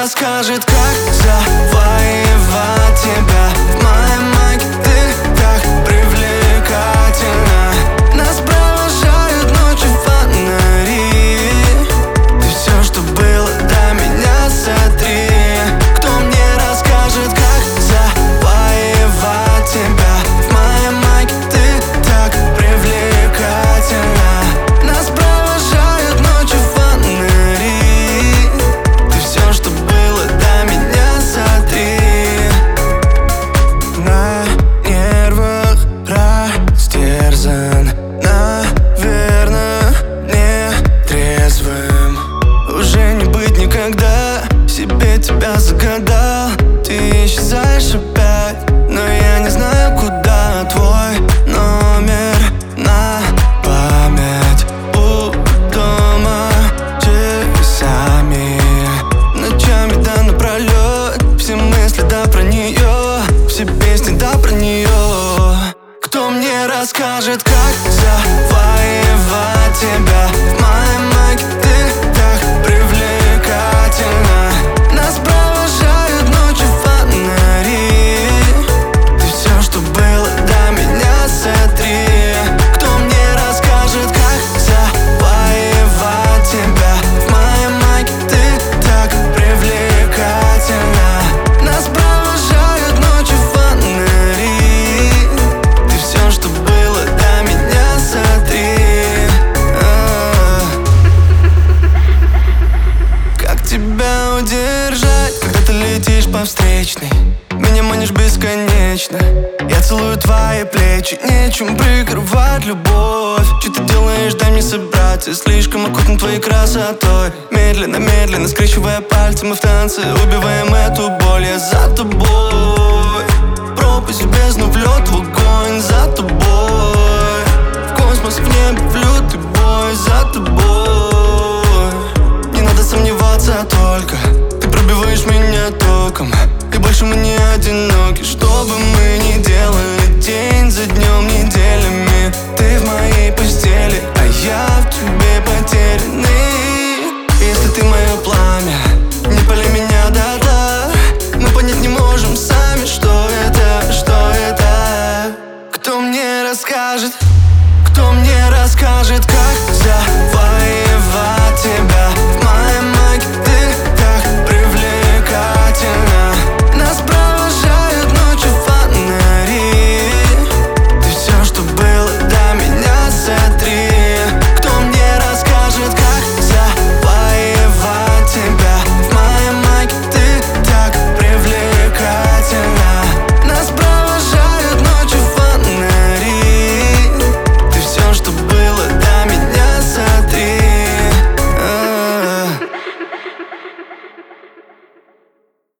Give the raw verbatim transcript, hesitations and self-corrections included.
расскажет, как завоевать тебя. В моем майке ты так привлекательна. Нас провожают ночью фонари. Ты все, что было до меня, сотри. Кто мне расскажет, как завоевать тебя? В моем майке ты так привлекательна. Нас провожают ночью фонари. Ты все, что было до меня, сотри. На нервах растерзан, наверное, не трезвым. Уже не быть никогда, себе тебя загадал. Ты исчезаешь опять, но я не знаю, куда. Твой номер на память у дома часами, ночами да напролет. Все мысли да про нее, все песни да про нее. Кто мне расскажет, как завоевать тебя? В моем майке ты так привлекательна. Нас провожают ночью фонари. Ты все, что было до меня, сотри. Кто мне расскажет, как завоевать тебя? В моем майке ты так привлекательна. Нас провожают ночью фонари. Ты все, что было до меня, сотри. Как тебя удержать, когда ты летишь по встречной? Меня манишь бесконечно. Я целую твои плечи, нечем прикрывать любовь. Что ты делаешь, дай мне собраться. Слишком окутан твоей красотой. Медленно, медленно, скрещивая пальцы, мы в танце убиваем эту боль. Я за тобой, пропасть в бездну, в лед, в огонь. За тобой, в космос, в небо, в лютый бой. За тобой, не надо сомневаться только. Ты пробиваешь меня током, и больше мы не одиноки. Что бы мы ни